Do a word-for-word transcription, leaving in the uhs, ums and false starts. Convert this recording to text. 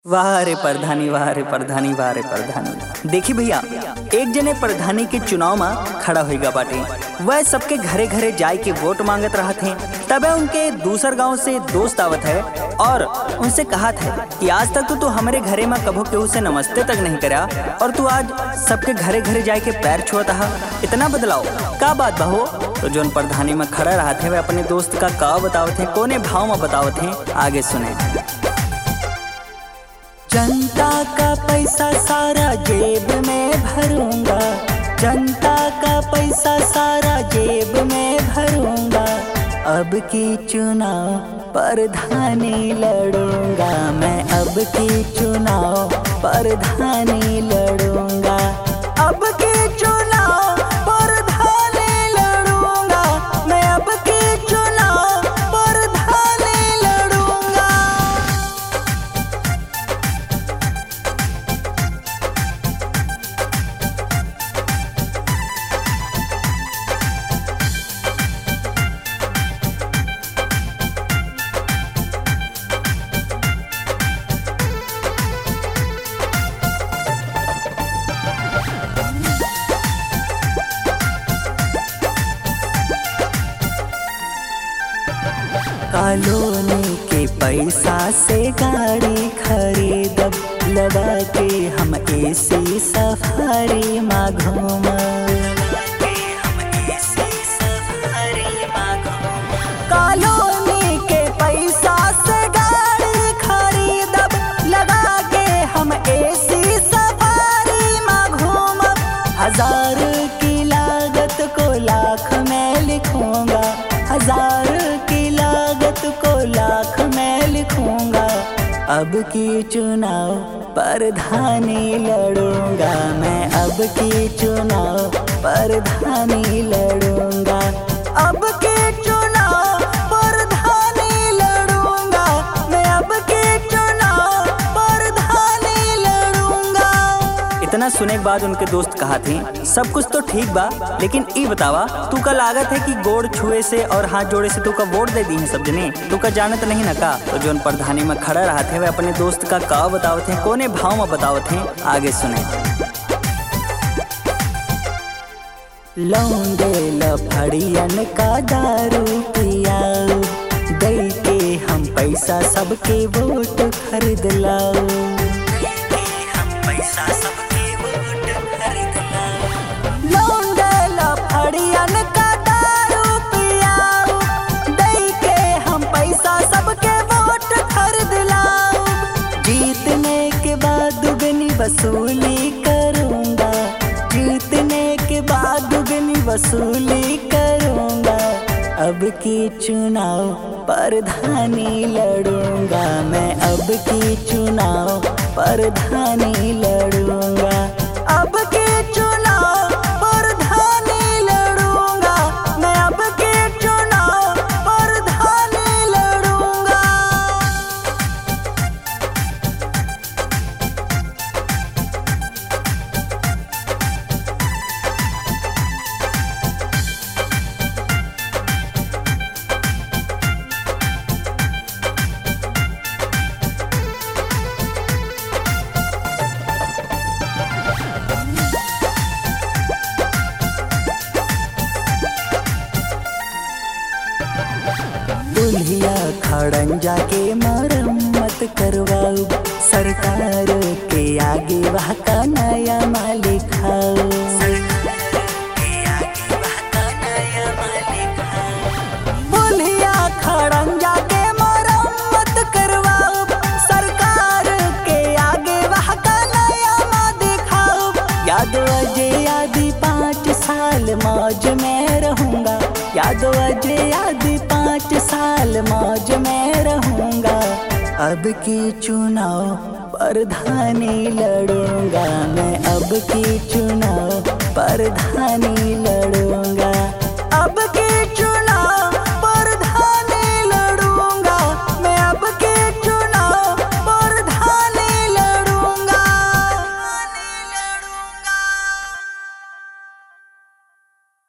वाह रे प्रधानी, वाह रे प्रधानी, वाह रे प्रधानी। देखी भैया, एक जने प्रधानी के चुनाव में खड़ा होइगा बाटे। वह सबके घरे घरे जाए के वोट मांगत रहा थे। तबे उनके दूसर गांव से दोस्त आवत है और उनसे कहा था कि आज तक तो तू हमारे घरे में कभो केहू से नमस्ते तक नहीं करा और तू आज सबके घरे घरे जाए के पैर छुअता है। इतना बदलाव का बात बहो? तो जो प्रधानी में खड़ा रहा थे वह अपने दोस्त का का बतावत है, कोने भाव में बतावत है, आगे सुने। जनता का पैसा सारा जेब में भरूंगा, जनता का पैसा सारा जेब में भरूंगा, अब की चुनाव प्रधानी लड़ूंगा मैं, अब की चुनाव प्रधानी लड़ूंगा, अब की चुनाव प्रधानी लड़ूंगा मैं, अब की चुनाव प्रधानी लड़ूंगा। कॉलोनी के पैसा से गाड़ी खरीदब, लगा के हम एसी सफारी में घूमब, कॉलोनी के पैसा से गाड़ी खरीदब, लगा के हम एसी सफारी में घूमब, हजार की लागत को लाख में लिखूंगा, हजार की लागत को लाख में लिखूंगा, अब की चुनाव प्रधानी लड़ूंगा मैं, अब की चुनाव प्रधानी लड़ूंगा, अब की चुनाव प्रधानी लड़ूंगा मैं, अब की चुनाव प्रधानी लड़ूंगा। इतना सुने के बाद उनके दोस्त कहा थे, सब कुछ तो ठीक बा, लेकिन ई बतावा तू का लागत है कि गोड़ छुए से और हाथ जोड़े से तू का वोट दे दी है सब जने, तू का जानत नहीं ना का? तो जो प्रधानी में खड़ा रहा थे वह अपने दोस्त का का बतावत है, कोने भाव में बतावत है, आगे सुने। लौंडे लफड़ियन का दारू पियाऊ, दे के हम पैसा सबके वोट खरीद लाऊ, लफड़ियन का दारू पियाऊ, दे के हम पैसा सबके वोट खरीद लाऊ, जीतने के बाद दुगनी वसूली करूंगा, जीतने के बाद दुगनी वसूली करूंगा, अब की चुनाव प्रधानी लड़ूंगा मैं, अब की चुनाव प्रधानी लड़ूंगा, अब की चुनाव प्रधानी लड़ूंगा मैं, अब की चुनाव प्रधानी लड़ूंगा। दुल्हिया खड़ंजा के मरम्मत करवाऊ, सरकार के आगे वह का नया मालिक खाऊ, दुल्हिया खड़ंजा के मरम्मत करवाऊ, सरकार के आगे वह का नया मालिक खाऊ, याद अजय आदि पाँच साल मौज में रहूंगा, याद अजय आदि पाँच साल मौज में रहूंगा, अब की चुनाव प्रधानी लड़ूंगा मैं, अब की चुनाव प्रधानी लड़ूंगा।